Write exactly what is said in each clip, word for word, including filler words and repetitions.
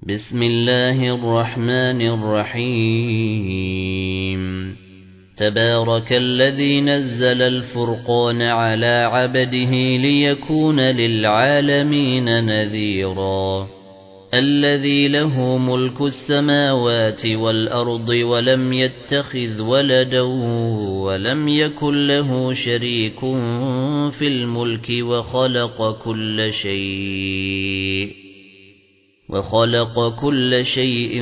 بسم الله الرحمن الرحيم تبارك الذي نزل الفرقان على عبده ليكون للعالمين نذيرا الذي له ملك السماوات والأرض ولم يتخذ ولدا ولم يكن له شريك في الملك وخلق كل شيء وخلق كل شيء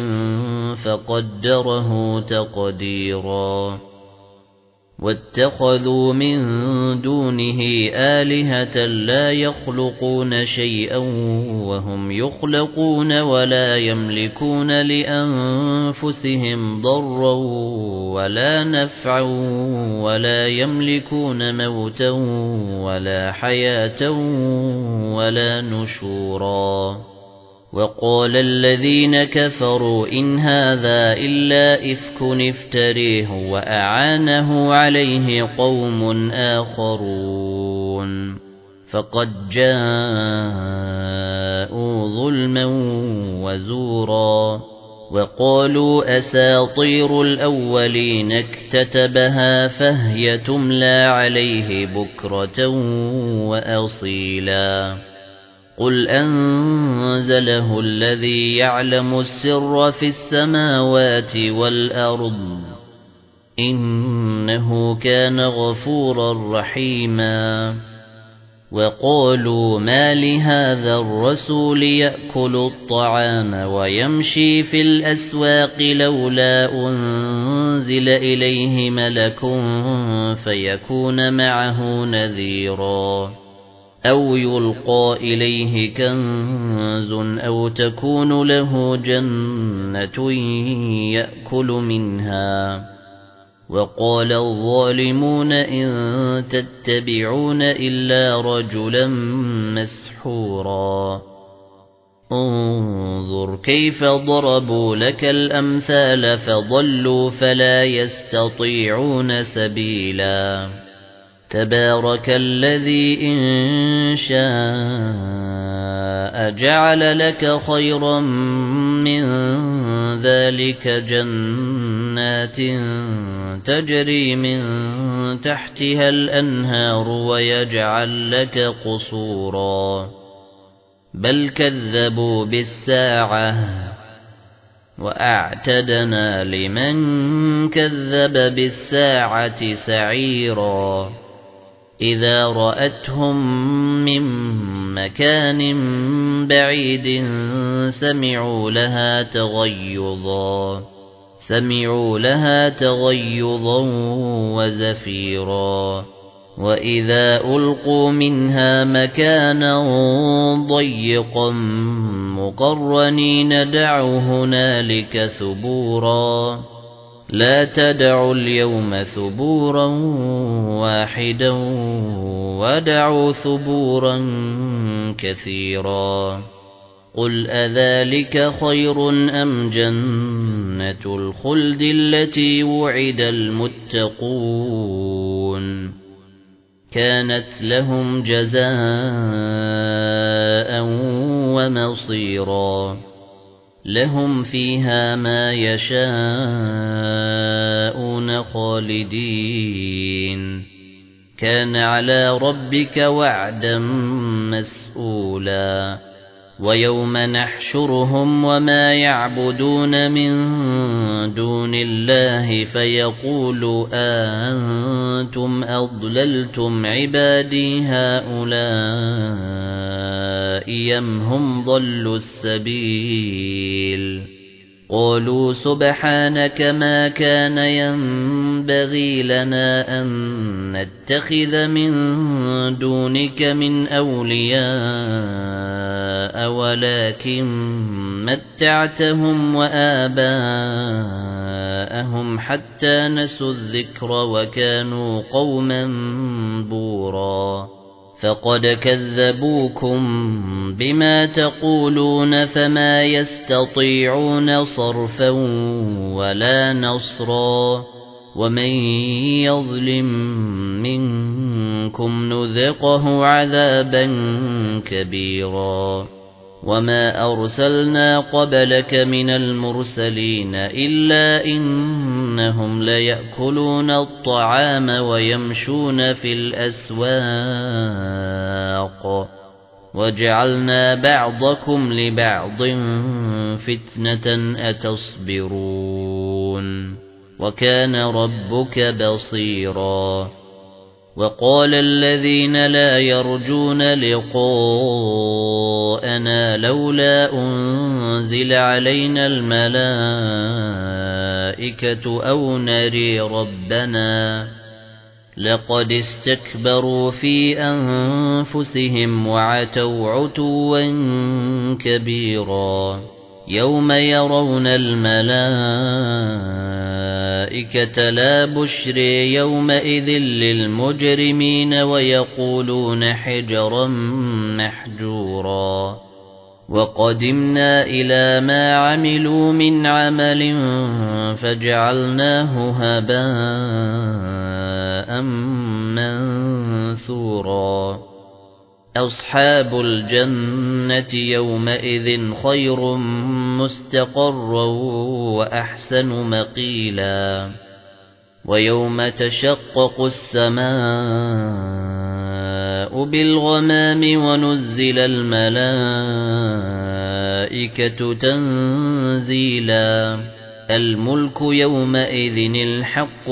فقدره تقديرا واتخذوا من دونه آلهة لا يخلقون شيئا وهم يخلقون ولا يملكون لأنفسهم ضرا ولا نفعا ولا يملكون موتا ولا حياة ولا نشورا وقال الذين كفروا إن هذا إلا إفك افتريه وأعانه عليه قوم آخرون فقد جاءوا ظلما وزورا وقالوا أساطير الأولين اكتتبها فهي تملى عليه بكرة وأصيلا قل أنزله الذي يعلم السر في السماوات والأرض إنه كان غفورا رحيما وقالوا ما لهذا الرسول يأكل الطعام ويمشي في الأسواق لولا أنزل إليه ملك فيكون معه نذيرا أو يلقى إليه كنز أو تكون له جنة يأكل منها وقال الظالمون إن تتبعون إلا رجلا مسحورا انظر كيف ضربوا لك الأمثال فضلوا فلا يستطيعون سبيلا تبارك الذي إن شاء جعل لك خيرا من ذلك جنات تجري من تحتها الأنهار ويجعل لك قصورا بل كذبوا بالساعة وأعتدنا لمن كذب بالساعة سعيرا إذا رأتهم من مكان بعيد سمعوا لها تغيظا سمعوا لها تغيظا وزفيرا وإذا ألقوا منها مكانا ضيقا مقرنين دعوا هنالك ثبورا لا تدعوا اليوم ثبورا واحدا ودعوا ثبورا كثيرا قل أذلك خير أم جنة الخلد التي وعد المتقون كانت لهم جزاء ومصيرا لهم فيها ما يشاءون خالدين كان على ربك وعدا مسئولا ويوم نحشرهم وما يعبدون من دون الله فيقول أنتم أضللتم عبادي هؤلاء أم هم ضلوا السبيل قالوا سبحانك ما كان ينبغي لنا أن نتخذ من دونك من أولياء ولكن متعتهم وآباءهم حتى نسوا الذكر وكانوا قوما بورا فقد كذبوكم بما تقولون فما يستطيعون صرفا ولا نصرا ومن يظلم منكم نذقه عذابا كبيرا وما أرسلنا قبلك من المرسلين إلا إنهم ليأكلون الطعام ويمشون في الأسواق وجعلنا بعضكم لبعض فتنة أتصبرون وكان ربك بصيرا وقال الذين لا يرجون لقاءنا لولا أنزل علينا الملائكة أو نري ربنا لقد استكبروا في أنفسهم وعتوا عتوا كبيرا يوم يرون الملائكة لا بشر يومئذ للمجرمين ويقولون حجرا محجورا وقدمنا إلى ما عملوا من عمل فجعلناه هباء منثورا أصحاب الجنة يومئذ خير مستقرا وأحسن مقيلا ويوم تشقق السماء بالغمام ونزل الملائكة تنزيلا الملك يومئذ الحق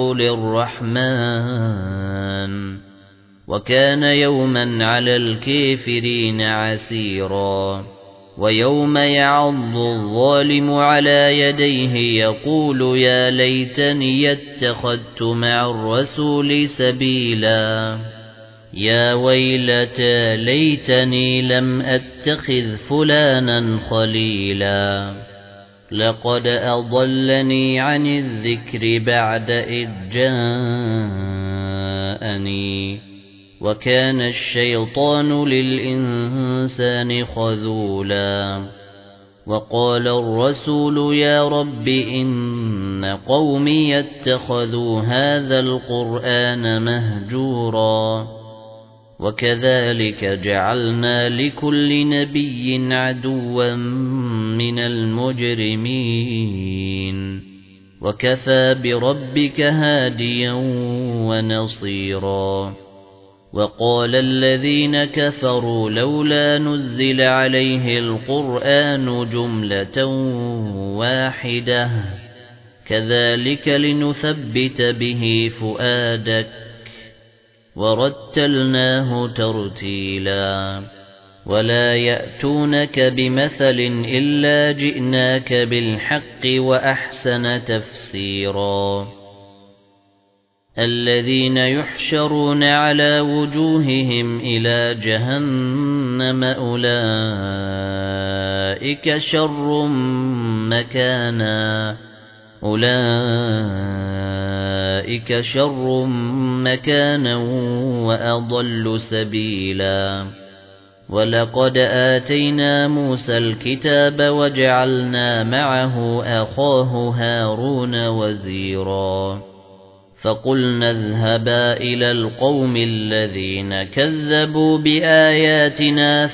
للرحمن وكان يوما على الكافرين عسيرا ويوم يعض الظالم على يديه يقول يا ليتني اتخذت مع الرسول سبيلا يا ويلتى ليتني لم أتخذ فلانا خليلا لقد أضلني عن الذكر بعد إذ جاءني وكان الشيطان للإنسان خذولا وقال الرسول يا رب إن قومي اتخذوا هذا القرآن مهجورا وكذلك جعلنا لكل نبي عدوا من المجرمين وكفى بربك هاديا ونصيرا وقال الذين كفروا لولا نزل عليه القرآن جملة واحدة كذلك لنثبت به فؤادك ورتلناه ترتيلا ولا يأتونك بمثل إلا جئناك بالحق وأحسن تفسيرا الذين يحشرون على وجوههم إلى جهنم أولئك شر مكانا أولئك شر مكانا وأضل سبيلا ولقد آتينا موسى الكتاب وجعلنا معه أخاه هارون وزيرا فقلنا اذهبا إلى القوم الذين كذبوا بآياتنا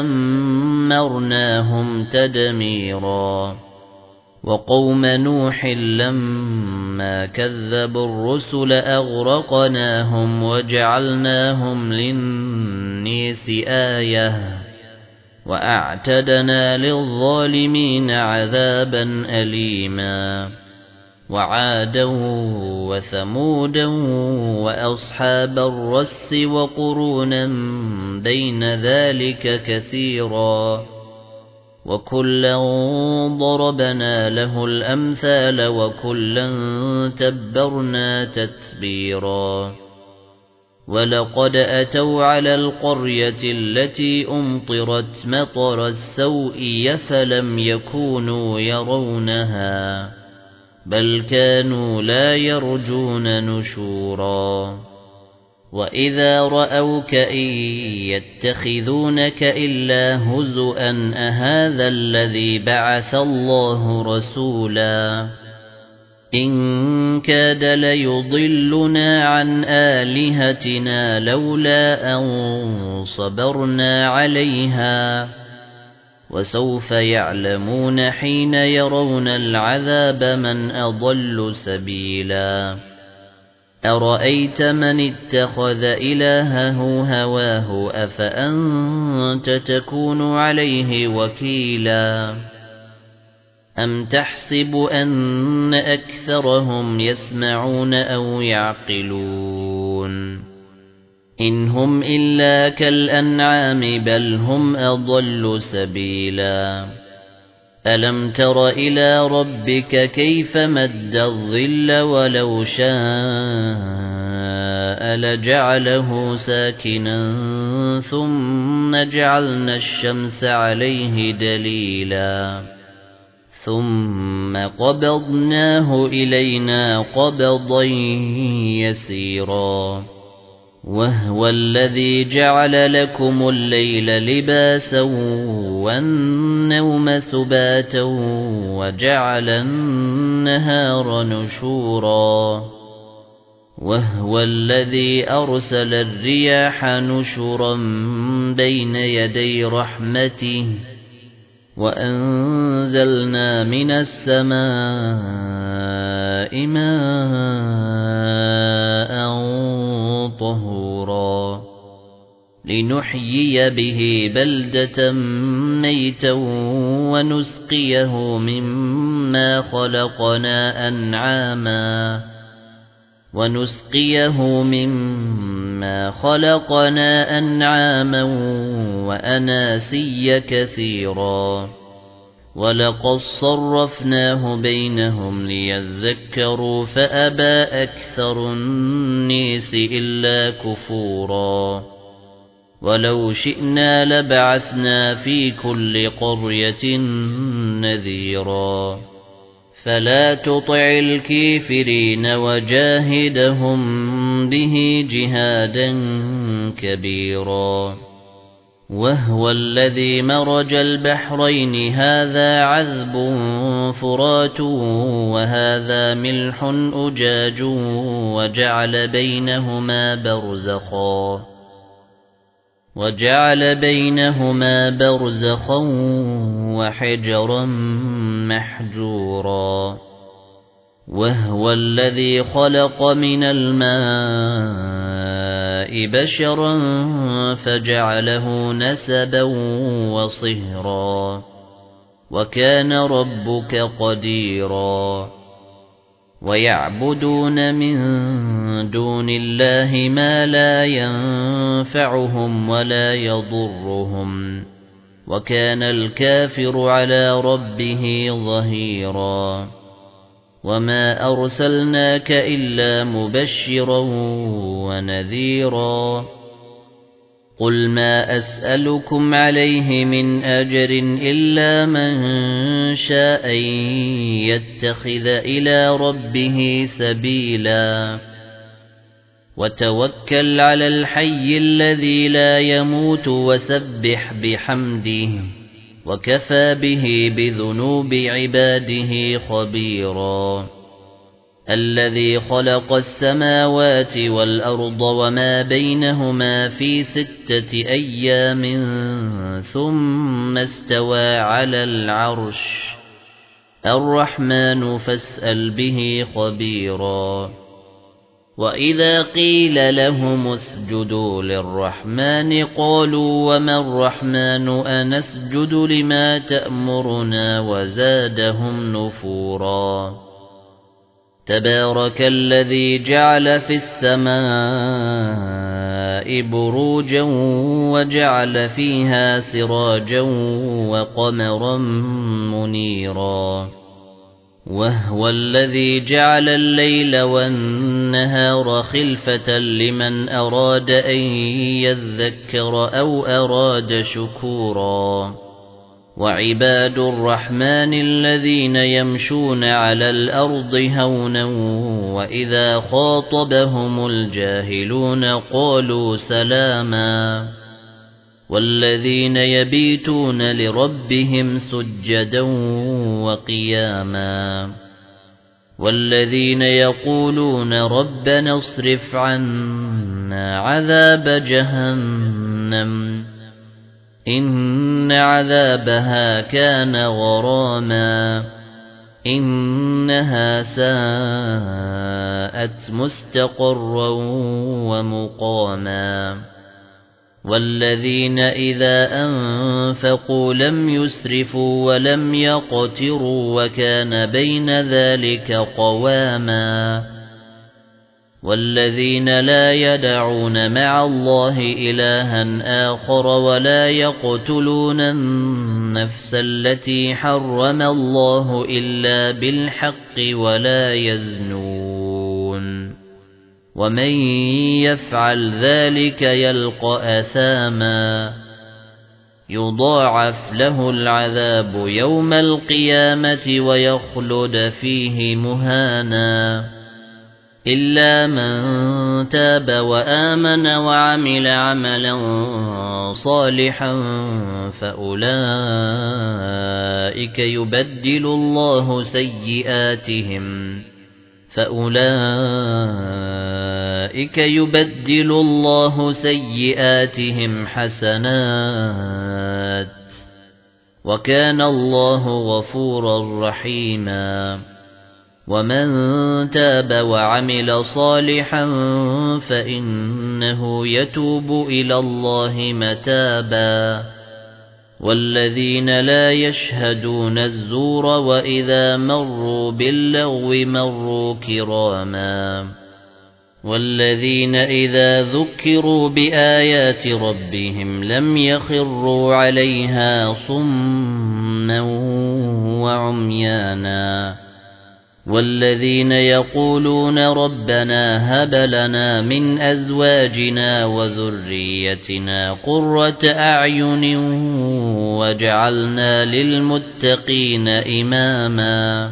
فدمرناهم تدميرا وقوم نوح لما كذبوا الرسل أغرقناهم وجعلناهم للناس آية وأعتدنا للظالمين عذابا أليما وعادا وثمودا وأصحاب الرس وقرونا بين ذلك كثيرا وكلا ضربنا له الأمثال وكلا تبرنا تتبيرا ولقد أتوا على القرية التي أمطرت مطر السوء فلم يكونوا يرونها بل كانوا لا يرجون نشورا وإذا رأوك إن يتخذونك إلا هزؤا أهذا الذي بعث الله رسولا إن كاد ليضلنا عن آلهتنا لولا أن صبرنا عليها وسوف يعلمون حين يرون العذاب من أضل سبيلا أرأيت من اتخذ إلهه هواه أفأنت تكون عليه وكيلا أم تحسب أن أكثرهم يسمعون أو يعقلون إن هم إلا كالأنعام بل هم أضل سبيلا ألم تر إلى ربك كيف مد الظل ولو شاء لجعله ساكنا ثم جعلنا الشمس عليه دليلا ثم قبضناه إلينا قبضا يسيرا وهو الذي جعل لكم الليل لباسا والنوم سباتا وجعل النهار نشورا وهو الذي أرسل الرياح نشرا بين يدي رحمته وأنزلنا من السماء ماء طهورا لنحيي به بلدة ميتا ونسقيه مما خلقنا أنعاما ونسقيه مما خلقنا أنعاما وأناسيا كثيرا ولقد صرفناه بينهم ليذكروا فأبى أكثر الناس إلا كفورا ولو شئنا لبعثنا في كل قرية نذيرا فلا تطع الكافرين وجاهدهم به جهادا كبيرا وهو الذي مرج البحرين هذا عذب فرات وهذا ملح أجاج وجعل بينهما برزخا وجعل بينهما برزخا وحجرا محجورا وهو الذي خلق من الماء بشرا فجعله نسبا وصهرا وكان ربك قديرا ويعبدون من دون الله ما لا ينفعهم ولا يضرهم وكان الكافر على ربه ظهيرا وما أرسلناك إلا مبشرا ونذيرا قل ما أسألكم عليه من أجر إلا من شاء يتخذ إلى ربه سبيلا وتوكل على الحي الذي لا يموت وسبح بحمده وكفى به بذنوب عباده خبيرا الذي خلق السماوات والأرض وما بينهما في ستة أيام ثم استوى على العرش الرحمن فاسأل به خبيرا وإذا قيل لهم اسجدوا للرحمن قالوا وما الرحمن أنسجد لما تأمرنا وزادهم نفورا تبارك الذي جعل في السماء بروجا وجعل فيها سراجا وقمرا منيرا وهو الذي جعل الليل والنهار خلفة لمن أراد أن يذكر أو أراد شكورا وعباد الرحمن الذين يمشون على الأرض هونا وإذا خاطبهم الجاهلون قالوا سلاما والذين يبيتون لربهم سجدا وقياما والذين يقولون ربنا اصرف عنا عذاب جهنم إن عذابها كان غراما إنها ساءت مستقرا ومقاما والذين إذا أنفقوا لم يسرفوا ولم يقتروا وكان بين ذلك قواما والذين لا يدعون مع الله إلها آخر ولا يقتلون النفس التي حرم الله إلا بالحق ولا يزنون ومن يفعل ذلك يلقى أثاما يضاعف له العذاب يوم القيامة ويخلد فيه مهانا إلا من تاب وآمن وعمل عملا صالحا فأولئك يبدل الله سيئاتهم فأولئك يبدل الله سيئاتهم حسنات وكان الله غفورا رحيما ومن تاب وعمل صالحا فإنه يتوب إلى الله متابا والذين لا يشهدون الزور وإذا مروا باللغو مروا كراما والذين إذا ذكروا بآيات ربهم لم يخروا عليها صما وعميانا والذين يقولون ربنا هب لنا من أزواجنا وذريتنا قرة أعين واجعلنا للمتقين إماما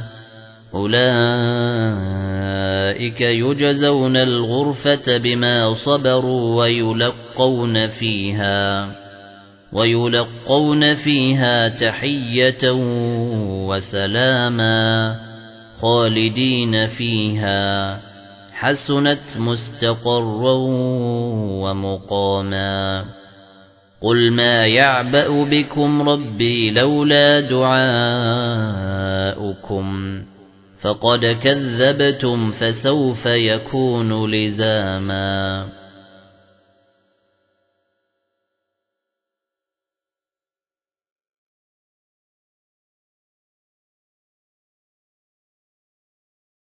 أولئك يجزون الغرفة بما صبروا ويلقون فيها ويلقون فيها تحية وسلاما خالدين فيها حسنت مستقرا ومقاما قل ما يعبأ بكم ربي لولا دعاؤكم فقد كذبتم فسوف يكون لزاما